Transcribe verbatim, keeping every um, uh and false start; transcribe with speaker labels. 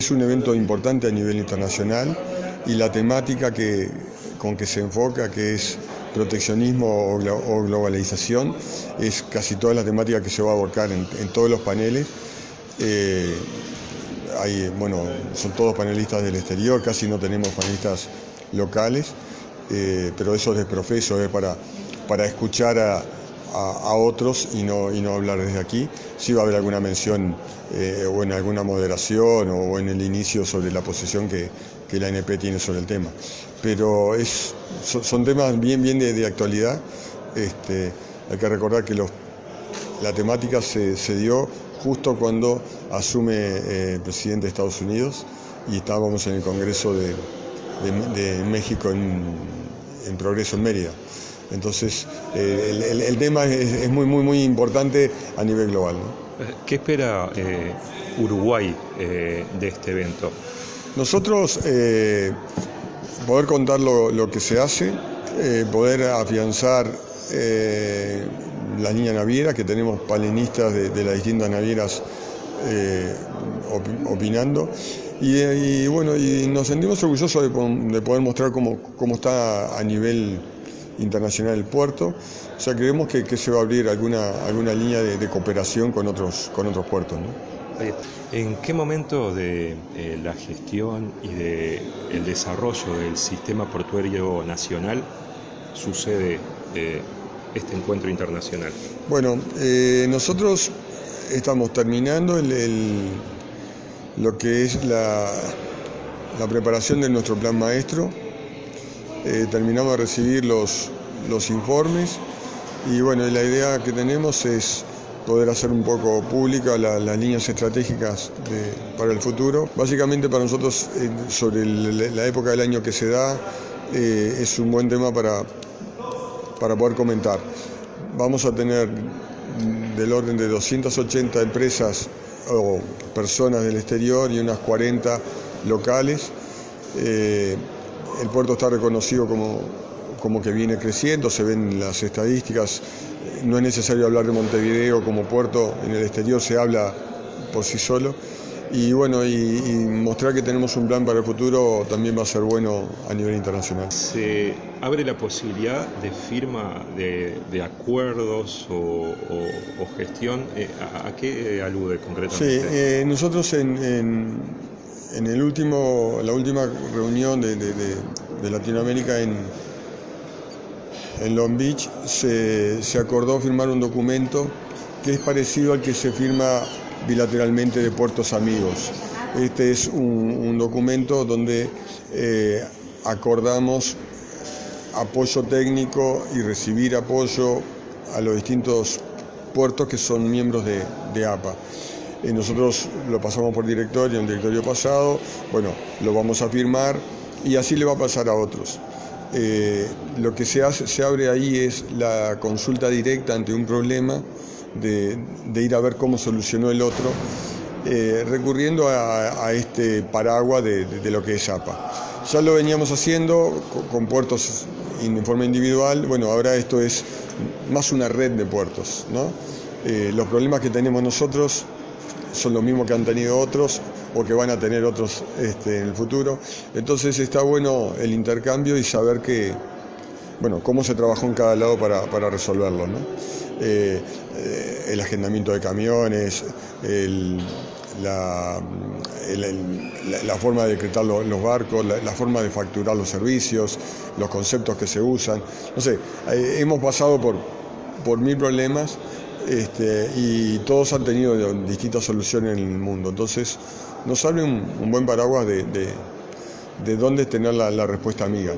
Speaker 1: Es un evento importante a nivel internacional y la temática que, con que se enfoca, que es proteccionismo o globalización, es casi toda la temática que se va a abordar en, en todos los paneles. Eh, hay, bueno, son todos panelistas del exterior, casi no tenemos panelistas locales, eh, pero eso es de profeso, es para, para escuchar a, a, a otros y no, y no hablar desde aquí. Sí va a haber alguna mención eh, o en alguna moderación o en el inicio sobre la posición que, que la A N P tiene sobre el tema. Pero es, son, son temas bien, bien de, de actualidad. Este, hay que recordar que los, la temática se, se dio justo cuando asume eh, el presidente de Estados Unidos y estábamos en el Congreso de, de, de México en, en Progreso en Mérida. Entonces, eh, el, el, el tema es, es muy, muy, muy importante a nivel global, ¿no?
Speaker 2: ¿Qué espera eh, Uruguay eh, de este evento?
Speaker 1: Nosotros eh, poder contar lo, lo que se hace, eh, poder afianzar eh, la línea naviera, que tenemos panelistas de, de las distintas navieras eh, op, opinando, y, y bueno, y nos sentimos orgullosos de, de poder mostrar cómo, cómo está a nivel internacional el puerto. O sea, creemos que, que se va a abrir alguna, alguna línea de, de cooperación con otros, con otros puertos, ¿no?
Speaker 2: ¿En qué momento de eh, la gestión y de el desarrollo del sistema portuario nacional sucede eh, este encuentro internacional?
Speaker 1: Bueno, eh, nosotros estamos terminando el, el, lo que es la, la preparación de nuestro plan maestro. Eh, terminamos de recibir los, los informes y bueno, la idea que tenemos es poder hacer un poco pública la, las líneas estratégicas de, para el futuro. Básicamente para nosotros, eh, sobre el, la época del año que se da, eh, es un buen tema para, para poder comentar. Vamos a tener del orden de doscientas ochenta empresas o personas del exterior y unas cuarenta locales. Eh, el puerto está reconocido como, como que viene creciendo, se ven las estadísticas. No es necesario hablar de Montevideo como puerto, en el exterior se habla por sí solo. Y bueno, y, y mostrar que tenemos un plan para el futuro también va a ser bueno a nivel internacional.
Speaker 2: ¿Se abre la posibilidad de firma de, de acuerdos o, o, o gestión? ¿A, a qué alude concretamente?
Speaker 1: Sí, eh, nosotros en, en, en el último, la última reunión de, de, de, de Latinoamérica en, en Long Beach se, se acordó firmar un documento que es parecido al que se firma bilateralmente de puertos amigos. Este es un, un documento donde eh, acordamos apoyo técnico y recibir apoyo a los distintos puertos que son miembros de, de A P A. Eh, nosotros lo pasamos por directorio, en el directorio pasado, bueno, lo vamos a firmar y así le va a pasar a otros. Eh, lo que se hace, se abre ahí es la consulta directa ante un problema, de, de ir a ver cómo solucionó el otro, eh, recurriendo a, a este paraguas de, de, de lo que es A P A. Ya lo veníamos haciendo con, con puertos en forma individual, bueno, ahora esto es más una red de puertos, ¿no? Eh, los problemas que tenemos nosotros son los mismos que han tenido otros o que van a tener otros este, en el futuro. Entonces está bueno el intercambio y saber que, bueno, cómo se trabajó en cada lado para, para resolverlo, ¿no? Eh, eh, el agendamiento de camiones, el, la, el, el, la, la forma de decretar los, los barcos, la, la forma de facturar los servicios, los conceptos que se usan. No sé, eh, hemos pasado por, por mil problemas este, y todos han tenido distintas soluciones en el mundo. Entonces nos abre un, un buen paraguas de, de, de dónde tener la, la respuesta amiga.